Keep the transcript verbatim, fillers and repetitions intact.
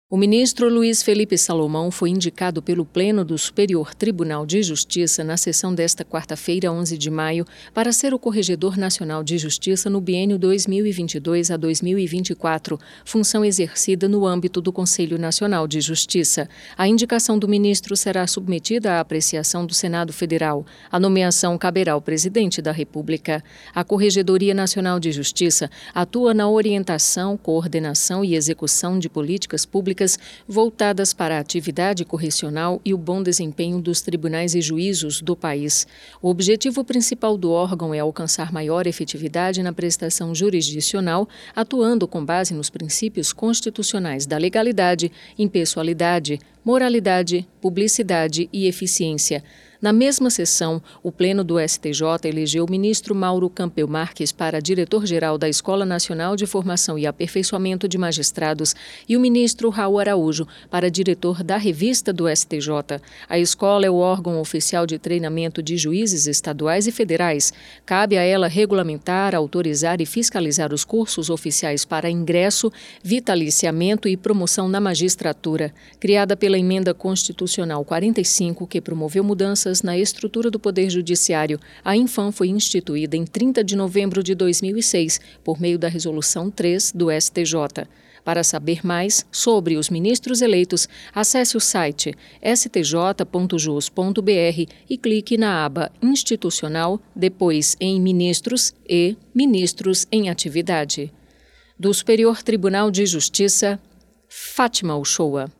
O ministro Luiz Felipe Salomão foi indicado pelo Pleno do Superior Tribunal de Justiça na sessão desta quarta-feira, onze de maio, para ser o Corregedor Nacional de Justiça no biênio dois mil e vinte e dois a dois mil e vinte e quatro, função exercida no âmbito do Conselho Nacional de Justiça. A indicação do ministro será submetida à apreciação do Senado Federal. A nomeação caberá ao Presidente da República. A Corregedoria Nacional de Justiça atua na orientação, coordenação e execução de políticas públicas voltadas para a atividade correcional e o bom desempenho dos tribunais e juízos do país. O objetivo principal do órgão é alcançar maior efetividade na prestação jurisdicional, atuando com base nos princípios constitucionais da legalidade, impessoalidade, moralidade, publicidade e eficiência. Na mesma sessão, o Pleno do S T J elegeu o ministro Mauro Campbell Marques para diretor-geral da Escola Nacional de Formação e Aperfeiçoamento de Magistrados e o ministro Raul Araújo para diretor da Revista do S T J. A escola é o órgão oficial de treinamento de juízes estaduais e federais. Cabe a ela regulamentar, autorizar e fiscalizar os cursos oficiais para ingresso, vitaliciamento e promoção na magistratura. Criada pela Emenda Constitucional quarenta e cinco, que promoveu mudanças na estrutura do Poder Judiciário, a Infam foi instituída em trinta de novembro de dois mil e seis, por meio da Resolução três do S T J. Para saber mais sobre os ministros eleitos, acesse o site s t j ponto jus ponto b r e clique na aba Institucional, depois em Ministros e Ministros em Atividade. Do Superior Tribunal de Justiça, Fátima Uchoa.